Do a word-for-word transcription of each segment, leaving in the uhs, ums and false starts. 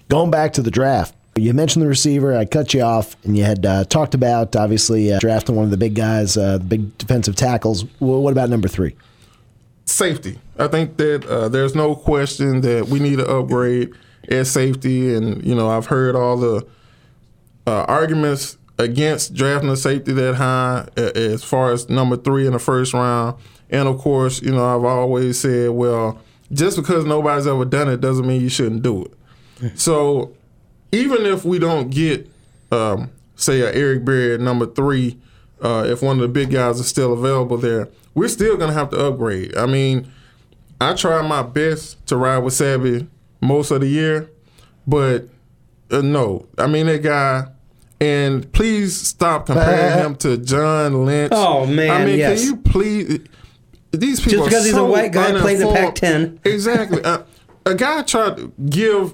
Going back to the draft, you mentioned the receiver. I cut you off, and you had uh, talked about, obviously, uh, drafting one of the big guys, uh, the big defensive tackles. Well, what about number three? Safety. I think that uh, there's no question that we need to upgrade at safety. And, you know, I've heard all the uh, arguments against drafting a safety that high as far as number three in the first round. And, of course, you know, I've always said, well, just because nobody's ever done it doesn't mean you shouldn't do it. So even if we don't get, um, say, a Eric Berry at number three, uh, if one of the big guys is still available there, we're still going to have to upgrade. I mean, I tried my best to ride with Sabby most of the year, but uh, no. I mean, that guy, and please stop comparing him to John Lynch. Oh, man, I mean, yes. can you please? These people Just because are he's so a white guy playing the uninformed. Pac ten. Exactly. uh, a guy tried to give...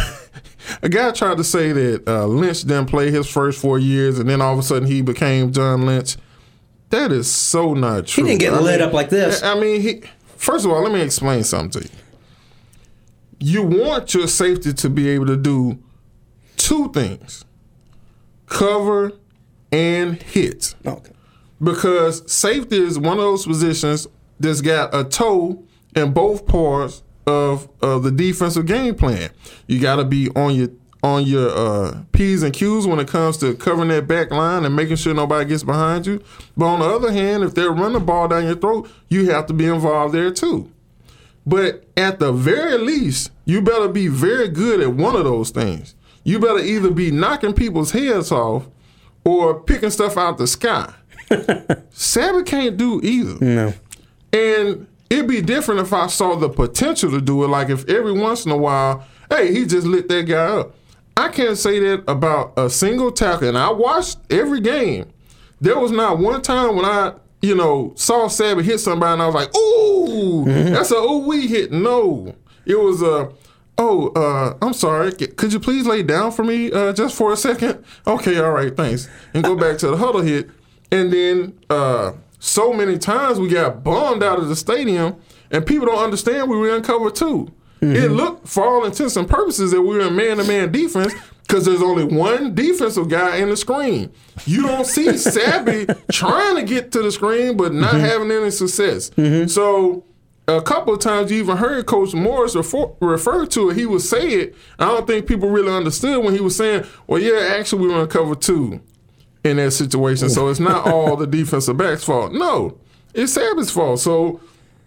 A guy tried to say that uh, Lynch didn't play his first four years, and then all of a sudden he became John Lynch. That is so not true. He didn't get I lit mean, up like this. I mean, he, first of all, let me explain something to you. You want your safety to be able to do two things: cover and hit. Okay. Because safety is one of those positions that's got a toe in both parts of of the defensive game plan. You got to be on your on your uh, P's and Q's when it comes to covering that back line and making sure nobody gets behind you. But on the other hand, if they're running the ball down your throat, you have to be involved there too. But at the very least, you better be very good at one of those things. You better either be knocking people's heads off or picking stuff out the sky. Sabby can't do either. No. And it'd be different if I saw the potential to do it. Like if every once in a while, hey, he just lit that guy up. I can't say that about a single tackle. And I watched every game. There was not one time when I, you know, saw Sabby hit somebody and I was like, ooh, mm-hmm. that's a ooh-wee hit. No. It was a, oh, uh, I'm sorry. Could you please lay down for me uh, just for a second? Okay, all right, thanks. And go back to the huddle hit. And then uh, so many times we got bombed out of the stadium and people don't understand we were in cover two. Mm-hmm. It looked, for all intents and purposes, that we were in man-to-man defense because there's only one defensive guy in the screen. You don't see Sabby trying to get to the screen but not mm-hmm. having any success. Mm-hmm. So a couple of times you even heard Coach Morris refer, refer to it. He would say it. I don't think people really understood when he was saying, well, yeah, actually we were in cover two in that situation. So it's not all the defensive back's fault. No, it's Sabby's fault. So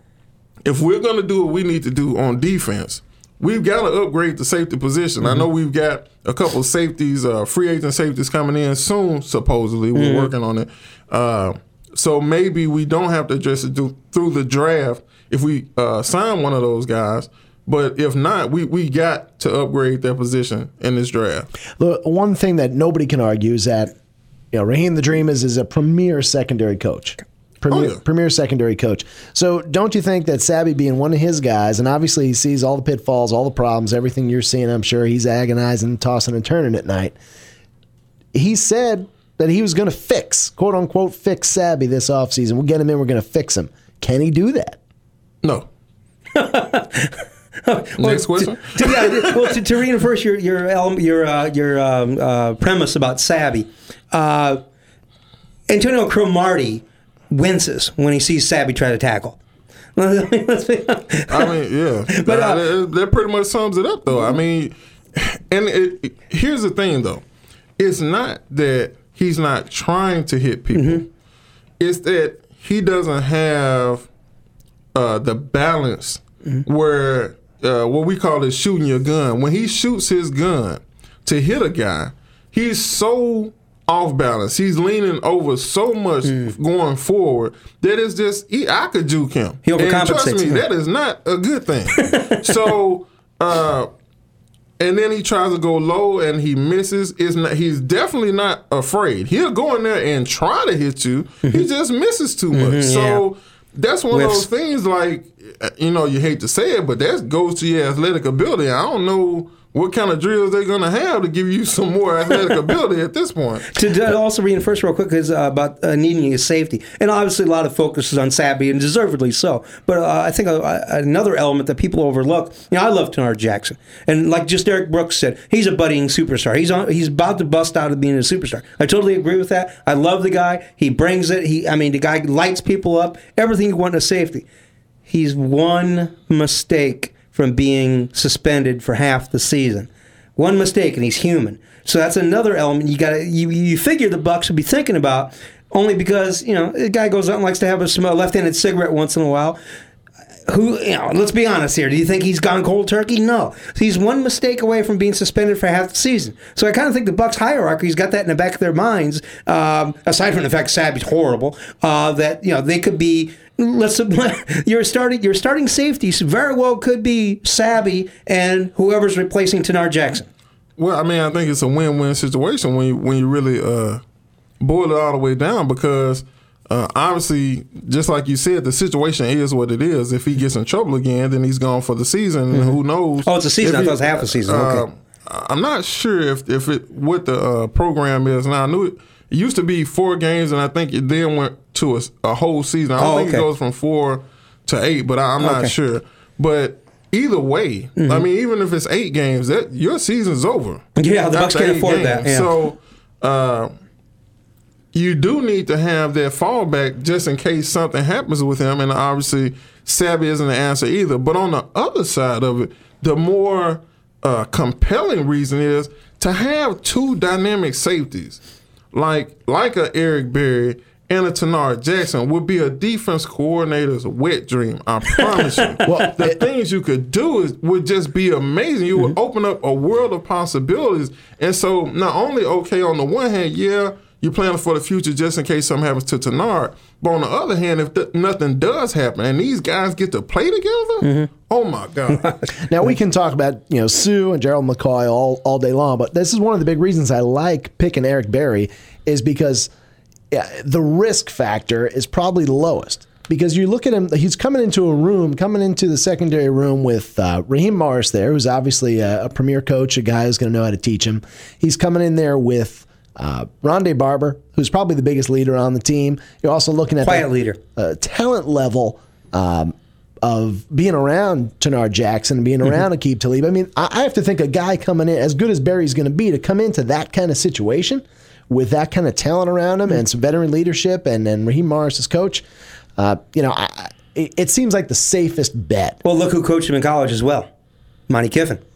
if we're going to do what we need to do on defense, we've got to upgrade the safety position. Mm-hmm. I know we've got a couple of safeties, uh, free agent safeties coming in soon, supposedly. We're mm-hmm. working on it. Uh, so maybe we don't have to address it do, through the draft if we uh, sign one of those guys. But if not, we, we got to upgrade that position in this draft. Look, one thing that nobody can argue is that, you know, Raheem the Dream is, is a premier secondary coach. Premier, oh, yeah. premier secondary coach. So don't you think that Sabby being one of his guys, and obviously he sees all the pitfalls, all the problems, everything you're seeing, I'm sure he's agonizing, tossing and turning at night. He said that he was going to fix, quote unquote, fix Sabby this offseason. We'll get him in, we're going to fix him. Can he do that? No. well, Next question. To, to, yeah, well, to, to reinforce your your your uh, your um, uh, premise about Sabby, uh, Antonio Cromartie winces when he sees Sabby try to tackle. I mean, yeah, but uh, that, that pretty much sums it up, though. I mean, and it, it, here's the thing, though: it's not that he's not trying to hit people; mm-hmm. it's that he doesn't have uh, the balance mm-hmm. where. Uh, what we call is shooting your gun. When he shoots his gun to hit a guy, he's so off balance. He's leaning over so much mm. going forward that it's just, he, I could juke him. He overcompensates. And trust me, that is not a good thing. so, uh, and then he tries to go low and he misses. It's not, he's definitely not afraid. He'll go in there and try to hit you. Mm-hmm. He just misses too much. Mm-hmm, so yeah. that's one Whiffs. of those things like, you know, you hate to say it, but that goes to your athletic ability. I don't know what kind of drills they're going to have to give you some more athletic ability at this point. To, to also reinforce real quick is uh, about uh, needing a safety, and obviously a lot of focus is on Sabby, and deservedly so. But uh, I think uh, another element that people overlook. You know, I love Tenard Jackson, and like just Derek Brooks said, he's a budding superstar. He's on. He's about to bust out of being a superstar. I totally agree with that. I love the guy. He brings it. He, I mean, the guy lights people up. Everything you want in a safety. He's one mistake from being suspended for half the season. One mistake, and he's human. So that's another element you got to you, you figure the Bucs would be thinking about, only because, you know, the guy goes out and likes to have a left-handed cigarette once in a while. Who, you know, let's be honest here. Do you think he's gone cold turkey? No. He's one mistake away from being suspended for half the season. So I kind of think the Bucs hierarchy's got that in the back of their minds, um, aside from the fact Sabby's horrible, uh, that, you know, they could be. Let's your starting your starting safeties very well could be Sabby and whoever's replacing Tenard Jackson. Well, I mean, I think it's a win-win situation when you, when you really uh, boil it all the way down, because uh, obviously, just like you said, the situation is what it is. If he gets in trouble again, then he's gone for the season, and who knows? Oh, it's a season. I thought it was half a season. Okay. Uh, I'm not sure if if it what the uh, program is now. I knew it. It used to be four games, and I think it then went to a, a whole season. I don't oh, think okay. it goes from four to eight, but I, I'm not okay. sure. But either way, mm-hmm. I mean, even if it's eight games, that your season's over. Yeah, the Bucs can't afford games. that. Yeah. So uh, you do need to have that fallback just in case something happens with him, and obviously Sabby isn't the answer either. But on the other side of it, the more uh, compelling reason is to have two dynamic safeties. Like like a Eric Berry and a Tenard Jackson would be a defense coordinator's wet dream. I promise you. Well, the things you could do is would just be amazing. You would mm-hmm. open up a world of possibilities. And so not only, okay, on the one hand, yeah, you're planning for the future just in case something happens to Tenard. But on the other hand, if th- nothing does happen and these guys get to play together, mm-hmm. oh, my God. Now, we can talk about, you know, Sue and Gerald McCoy all, all day long, but this is one of the big reasons I like picking Eric Berry is because yeah, the risk factor is probably the lowest. Because you look at him, he's coming into a room, coming into the secondary room with uh, Raheem Morris there, who's obviously a, a premier coach, a guy who's going to know how to teach him. He's coming in there with Uh, Rondé Barber, who's probably the biggest leader on the team. You're also looking at quiet the leader uh, talent level um, of being around Tenard Jackson, being around mm-hmm. Aqib Talib. I mean, I, I have to think a guy coming in, as good as Barry's going to be, to come into that kind of situation with that kind of talent around him mm-hmm. and some veteran leadership, and then Raheem Morris as coach. Uh, you know, I, it, it seems like the safest bet. Well, look who coached him in college as well, Monty Kiffin.